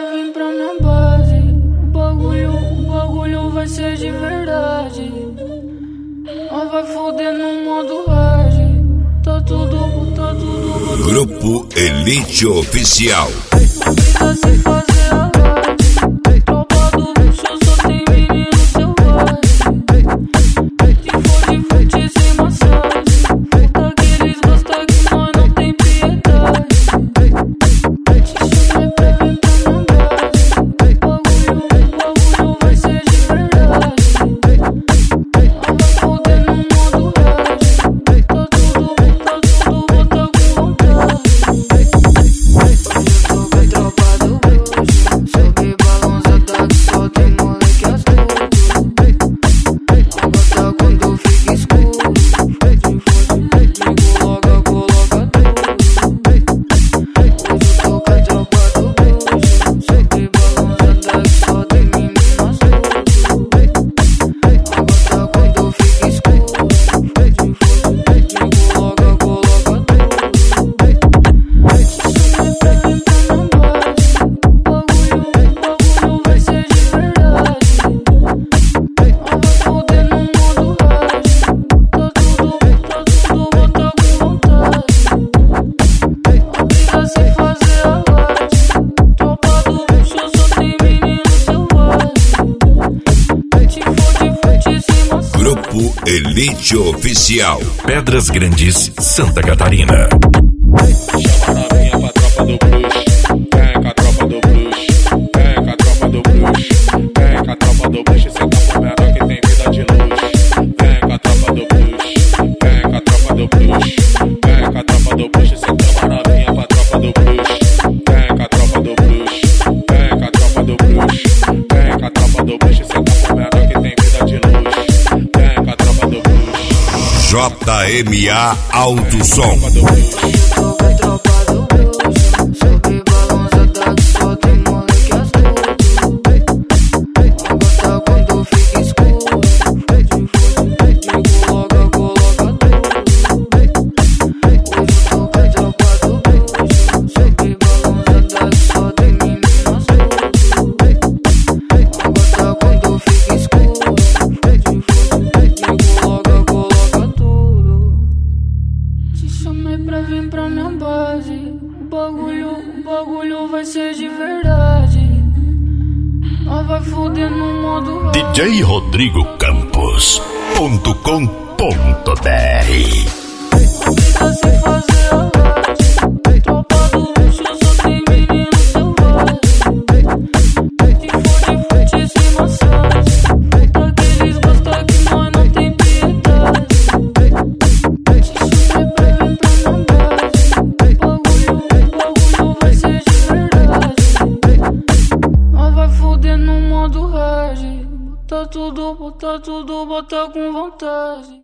vir pra minha base. O bagulho vai ser de verdade. Nós vai foder no modo hard. Tá tudo. Grupo Elite Oficial. Não precisa se fazer a live. Tropa do bicho só tem menino selvagem. Se for de sem massagem. Puta que eles gostam que nós não tem piedade. Te chamei pra vir pra minha base. Bagulho vai ser de verdade. Nós vai foder no modo hard. Tá tudo, bota com vontade. Sobe balançada que só tem moleque astuto. Agora quando fica escuro, coloca tudo. Hoje toca a tropa do bruxo. Sobe balançada que só tem menino astuto. Agora quando fica escuro, coloca tudo. Chamei pra vir pra minha base. Bagulho vai ser de verdade. Nós vai foder no modo hard. Tá tudo, bota com vontade. Não precisa se fazer a live. Tropa do bicho só tem menino selvagem. Se for de sem maçã. Grupo Elite Oficial. Pedras Grandes, Santa Catarina. Chama a novinha pra tropa do bruxo. Vem com a tropa do bruxo. Vem com a tropa do bruxo. Vem com a tropa do bruxo. Cê tá com menor que tem vida de luxo. Vem com a tropa do bruxo. Vem com a tropa do bruxo. Vem com a tropa do bruxo. Cê chama a novinha pra tropa do bruxo. Vem com a tropa do bruxo. Vem com a tropa do bruxo. Vem com a tropa do bruxo. Cê tá com menor que tem vida de luxo. Vem com a tropa do bruxo. JMA Alto Som. Tropa do bruxo. Toca a tropa do bruxo. Sobe balançada que só tem moleque astuto. Agora quando fica escuro, coloca tudo. Hoje toca a tropa do bruxo. Sobe balançada que só tem menino astuto. Agora quando fica escuro, coloca tudo. Te chamei pra vir pra minha base. O bagulho vai ser de verdade. Nós vai foder no modo hard. DJ Rodrigo Campos.com.br. Não precisa se fazer a live. Tropa do bicho só tem menino selvagem. Se for de sem massagem. Puta que eles gostam que nós não tem piedade. Te chamei pra vir pra minha base. Bagulho vai ser de verdade. Nós vai foder no modo hard. Bota tudo, bota com vontade.